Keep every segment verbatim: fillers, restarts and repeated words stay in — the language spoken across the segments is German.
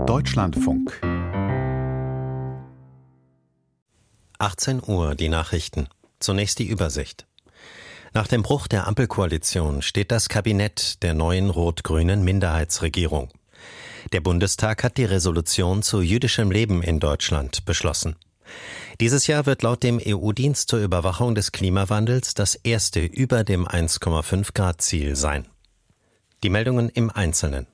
Deutschlandfunk. achtzehn Uhr, die Nachrichten. Zunächst die Übersicht. Nach dem Bruch der Ampelkoalition steht das Kabinett der neuen rot-grünen Minderheitsregierung. Der Bundestag hat die Resolution zu jüdischem Leben in Deutschland beschlossen. Dieses Jahr wird laut dem E U-Dienst zur Überwachung des Klimawandels das erste über dem eins Komma fünf Grad Ziel sein. Die Meldungen im Einzelnen.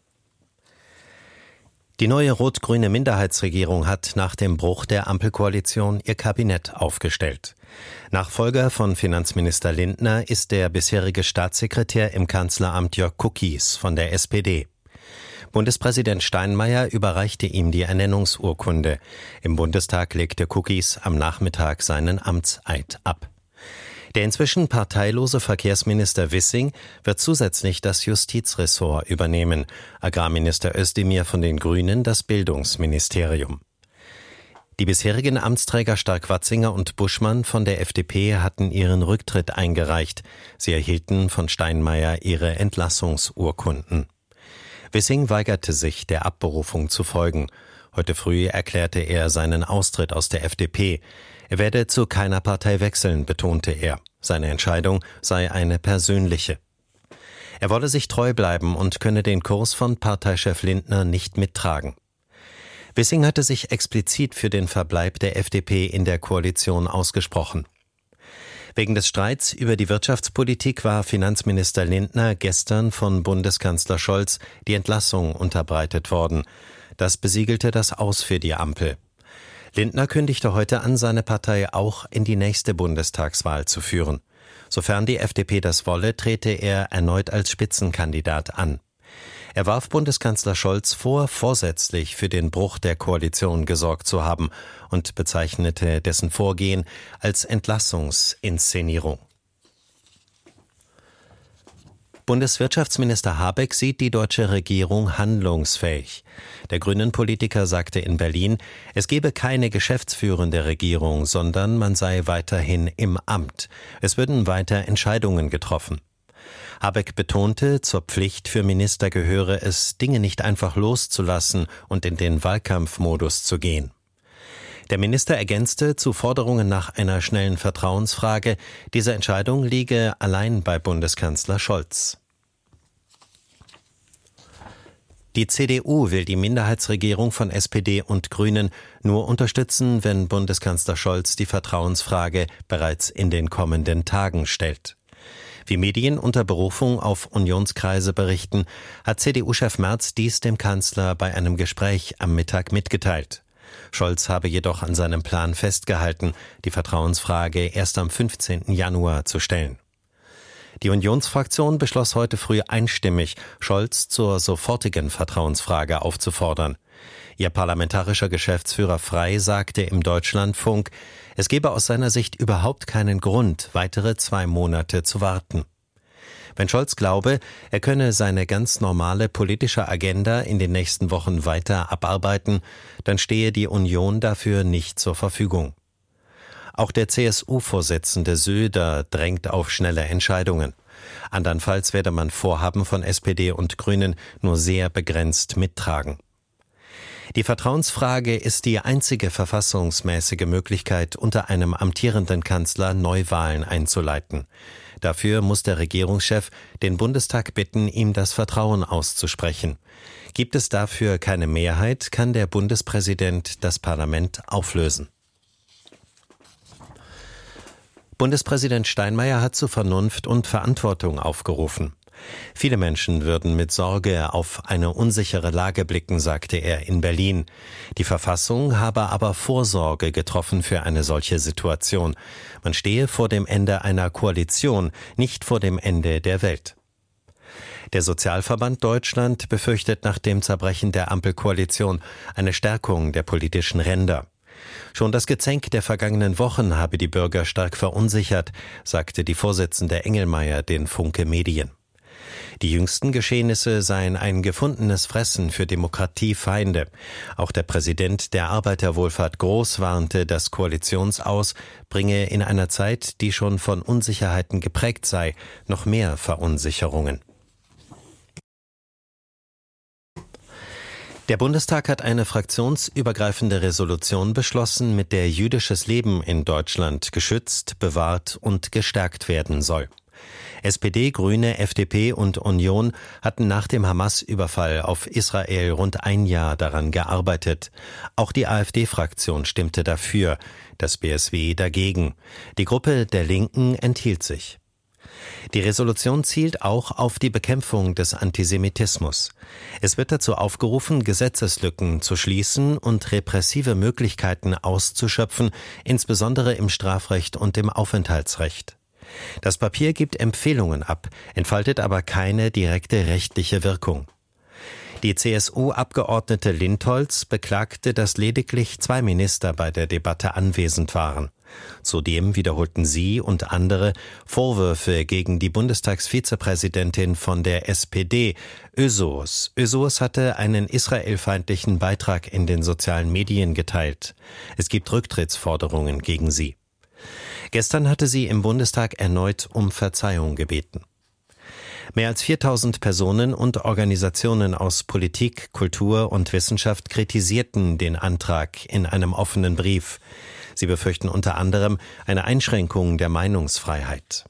Die neue rot-grüne Minderheitsregierung hat nach dem Bruch der Ampelkoalition ihr Kabinett aufgestellt. Nachfolger von Finanzminister Lindner ist der bisherige Staatssekretär im Kanzleramt Jörg Kukies von der S P D. Bundespräsident Steinmeier überreichte ihm die Ernennungsurkunde. Im Bundestag legte Kukies am Nachmittag seinen Amtseid ab. Der inzwischen parteilose Verkehrsminister Wissing wird zusätzlich das Justizressort übernehmen, Agrarminister Özdemir von den Grünen das Bildungsministerium. Die bisherigen Amtsträger Stark-Watzinger und Buschmann von der F D P hatten ihren Rücktritt eingereicht. Sie erhielten von Steinmeier ihre Entlassungsurkunden. Wissing weigerte sich, der Abberufung zu folgen. Heute früh erklärte er seinen Austritt aus der F D P. Er werde zu keiner Partei wechseln, betonte er. Seine Entscheidung sei eine persönliche. Er wolle sich treu bleiben und könne den Kurs von Parteichef Lindner nicht mittragen. Wissing hatte sich explizit für den Verbleib der F D P in der Koalition ausgesprochen. Wegen des Streits über die Wirtschaftspolitik war Finanzminister Lindner gestern von Bundeskanzler Scholz die Entlassung unterbreitet worden. Das besiegelte das Aus für die Ampel. Lindner kündigte heute an, seine Partei auch in die nächste Bundestagswahl zu führen. Sofern die F D P das wolle, trete er erneut als Spitzenkandidat an. Er warf Bundeskanzler Scholz vor, vorsätzlich für den Bruch der Koalition gesorgt zu haben und bezeichnete dessen Vorgehen als Entlassungsinszenierung. Bundeswirtschaftsminister Habeck sieht die deutsche Regierung handlungsfähig. Der Grünen-Politiker sagte in Berlin, es gebe keine geschäftsführende Regierung, sondern man sei weiterhin im Amt. Es würden weiter Entscheidungen getroffen. Habeck betonte, zur Pflicht für Minister gehöre es, Dinge nicht einfach loszulassen und in den Wahlkampfmodus zu gehen. Der Minister ergänzte zu Forderungen nach einer schnellen Vertrauensfrage, diese Entscheidung liege allein bei Bundeskanzler Scholz. Die C D U will die Minderheitsregierung von S P D und Grünen nur unterstützen, wenn Bundeskanzler Scholz die Vertrauensfrage bereits in den kommenden Tagen stellt. Wie Medien unter Berufung auf Unionskreise berichten, hat C D U-Chef Merz dies dem Kanzler bei einem Gespräch am Mittag mitgeteilt. Scholz habe jedoch an seinem Plan festgehalten, die Vertrauensfrage erst am fünfzehnten Januar zu stellen. Die Unionsfraktion beschloss heute früh einstimmig, Scholz zur sofortigen Vertrauensfrage aufzufordern. Ihr parlamentarischer Geschäftsführer Frey sagte im Deutschlandfunk, es gebe aus seiner Sicht überhaupt keinen Grund, weitere zwei Monate zu warten. Wenn Scholz glaube, er könne seine ganz normale politische Agenda in den nächsten Wochen weiter abarbeiten, dann stehe die Union dafür nicht zur Verfügung. Auch der C S U-Vorsitzende Söder drängt auf schnelle Entscheidungen. Andernfalls werde man Vorhaben von S P D und Grünen nur sehr begrenzt mittragen. Die Vertrauensfrage ist die einzige verfassungsmäßige Möglichkeit, unter einem amtierenden Kanzler Neuwahlen einzuleiten. Dafür muss der Regierungschef den Bundestag bitten, ihm das Vertrauen auszusprechen. Gibt es dafür keine Mehrheit, kann der Bundespräsident das Parlament auflösen. Bundespräsident Steinmeier hat zu Vernunft und Verantwortung aufgerufen. Viele Menschen würden mit Sorge auf eine unsichere Lage blicken, sagte er in Berlin. Die Verfassung habe aber Vorsorge getroffen für eine solche Situation. Man stehe vor dem Ende einer Koalition, nicht vor dem Ende der Welt. Der Sozialverband Deutschland befürchtet nach dem Zerbrechen der Ampelkoalition eine Stärkung der politischen Ränder. Schon das Gezänk der vergangenen Wochen habe die Bürger stark verunsichert, sagte die Vorsitzende Engelmeier den Funke Medien. Die jüngsten Geschehnisse seien ein gefundenes Fressen für Demokratiefeinde. Auch der Präsident der Arbeiterwohlfahrt Groß warnte, das Koalitionsaus bringe in einer Zeit, die schon von Unsicherheiten geprägt sei, noch mehr Verunsicherungen. Der Bundestag hat eine fraktionsübergreifende Resolution beschlossen, mit der jüdisches Leben in Deutschland geschützt, bewahrt und gestärkt werden soll. S P D, Grüne, F D P und Union hatten nach dem Hamas-Überfall auf Israel rund ein Jahr daran gearbeitet. Auch die AfD-Fraktion stimmte dafür, das B S W dagegen. Die Gruppe der Linken enthielt sich. Die Resolution zielt auch auf die Bekämpfung des Antisemitismus. Es wird dazu aufgerufen, Gesetzeslücken zu schließen und repressive Möglichkeiten auszuschöpfen, insbesondere im Strafrecht und im Aufenthaltsrecht. Das Papier gibt Empfehlungen ab, entfaltet aber keine direkte rechtliche Wirkung. Die C S U-Abgeordnete Lindholz beklagte, dass lediglich zwei Minister bei der Debatte anwesend waren. Zudem wiederholten sie und andere Vorwürfe gegen die Bundestagsvizepräsidentin von der S P D, Özos. Özos hatte einen israelfeindlichen Beitrag in den sozialen Medien geteilt. Es gibt Rücktrittsforderungen gegen sie. Gestern hatte sie im Bundestag erneut um Verzeihung gebeten. Mehr als viertausend Personen und Organisationen aus Politik, Kultur und Wissenschaft kritisierten den Antrag in einem offenen Brief. Sie befürchten unter anderem eine Einschränkung der Meinungsfreiheit.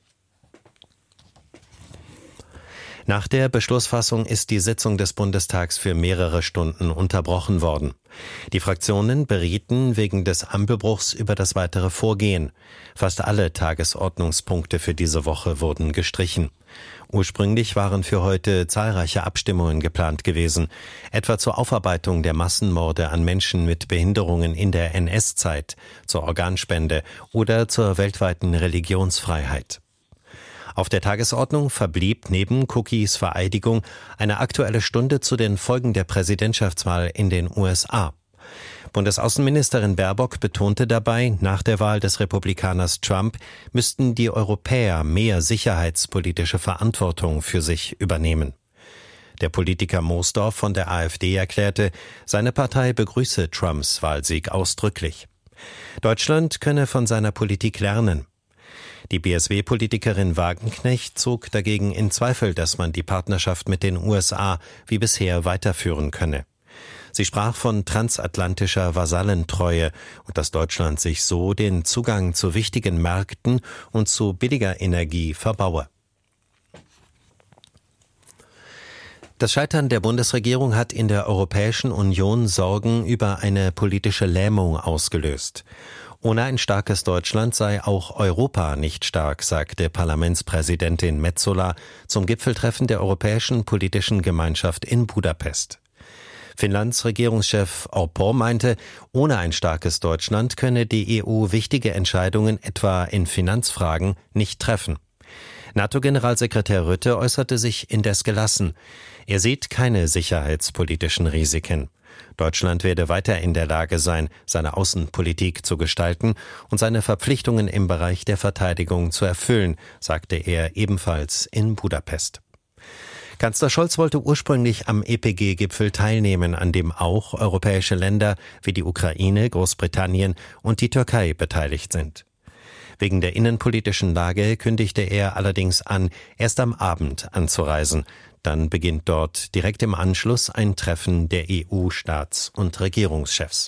Nach der Beschlussfassung ist die Sitzung des Bundestags für mehrere Stunden unterbrochen worden. Die Fraktionen berieten wegen des Ampelbruchs über das weitere Vorgehen. Fast alle Tagesordnungspunkte für diese Woche wurden gestrichen. Ursprünglich waren für heute zahlreiche Abstimmungen geplant gewesen, etwa zur Aufarbeitung der Massenmorde an Menschen mit Behinderungen in der N S-Zeit, zur Organspende oder zur weltweiten Religionsfreiheit. Auf der Tagesordnung verblieb neben Cookies Vereidigung eine Aktuelle Stunde zu den Folgen der Präsidentschaftswahl in den U S A. Bundesaußenministerin Baerbock betonte dabei, nach der Wahl des Republikaners Trump müssten die Europäer mehr sicherheitspolitische Verantwortung für sich übernehmen. Der Politiker Moosdorf von der AfD erklärte, seine Partei begrüße Trumps Wahlsieg ausdrücklich. Deutschland könne von seiner Politik lernen. Die B S W-Politikerin Wagenknecht zog dagegen in Zweifel, dass man die Partnerschaft mit den U S A wie bisher weiterführen könne. Sie sprach von transatlantischer Vasallentreue und dass Deutschland sich so den Zugang zu wichtigen Märkten und zu billiger Energie verbaue. Das Scheitern der Bundesregierung hat in der Europäischen Union Sorgen über eine politische Lähmung ausgelöst. Ohne ein starkes Deutschland sei auch Europa nicht stark, sagte Parlamentspräsidentin Metsola zum Gipfeltreffen der Europäischen Politischen Gemeinschaft in Budapest. Finnlands Regierungschef Orpo meinte, ohne ein starkes Deutschland könne die E U wichtige Entscheidungen etwa in Finanzfragen nicht treffen. NATO-Generalsekretär Rutte äußerte sich indes gelassen. Er sieht keine sicherheitspolitischen Risiken. Deutschland werde weiter in der Lage sein, seine Außenpolitik zu gestalten und seine Verpflichtungen im Bereich der Verteidigung zu erfüllen, sagte er ebenfalls in Budapest. Kanzler Scholz wollte ursprünglich am E P G-Gipfel teilnehmen, an dem auch europäische Länder wie die Ukraine, Großbritannien und die Türkei beteiligt sind. Wegen der innenpolitischen Lage kündigte er allerdings an, erst am Abend anzureisen. Dann beginnt dort direkt im Anschluss ein Treffen der E U-Staats- und Regierungschefs.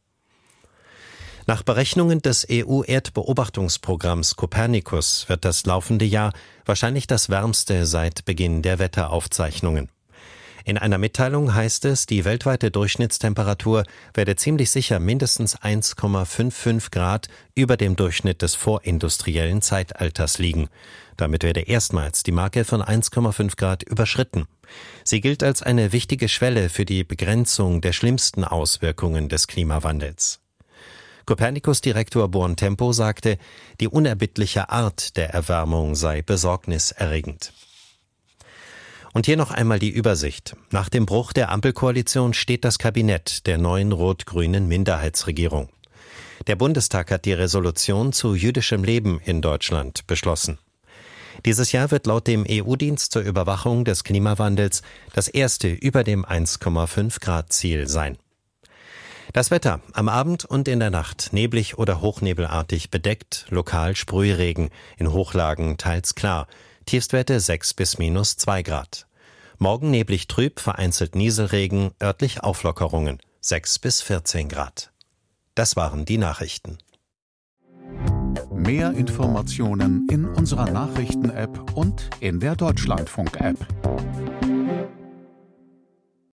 Nach Berechnungen des E U-Erdbeobachtungsprogramms Copernicus wird das laufende Jahr wahrscheinlich das wärmste seit Beginn der Wetteraufzeichnungen. In einer Mitteilung heißt es, die weltweite Durchschnittstemperatur werde ziemlich sicher mindestens eins Komma fünfundfünfzig Grad über dem Durchschnitt des vorindustriellen Zeitalters liegen. Damit werde erstmals die Marke von eins Komma fünf Grad überschritten. Sie gilt als eine wichtige Schwelle für die Begrenzung der schlimmsten Auswirkungen des Klimawandels. Copernicus-Direktor Buontempo sagte, die unerbittliche Art der Erwärmung sei besorgniserregend. Und hier noch einmal die Übersicht. Nach dem Bruch der Ampelkoalition steht das Kabinett der neuen rot-grünen Minderheitsregierung. Der Bundestag hat die Resolution zu jüdischem Leben in Deutschland beschlossen. Dieses Jahr wird laut dem E U-Dienst zur Überwachung des Klimawandels das erste über dem eins Komma fünf Grad Ziel sein. Das Wetter: am Abend und in der Nacht neblig oder hochnebelartig bedeckt, lokal Sprühregen, in Hochlagen teils klar. Tiefstwerte sechs bis minus zwei Grad. Morgen neblig trüb, vereinzelt Nieselregen, örtlich Auflockerungen, sechs bis vierzehn Grad. Das waren die Nachrichten. Mehr Informationen in unserer Nachrichten-App und in der Deutschlandfunk-App.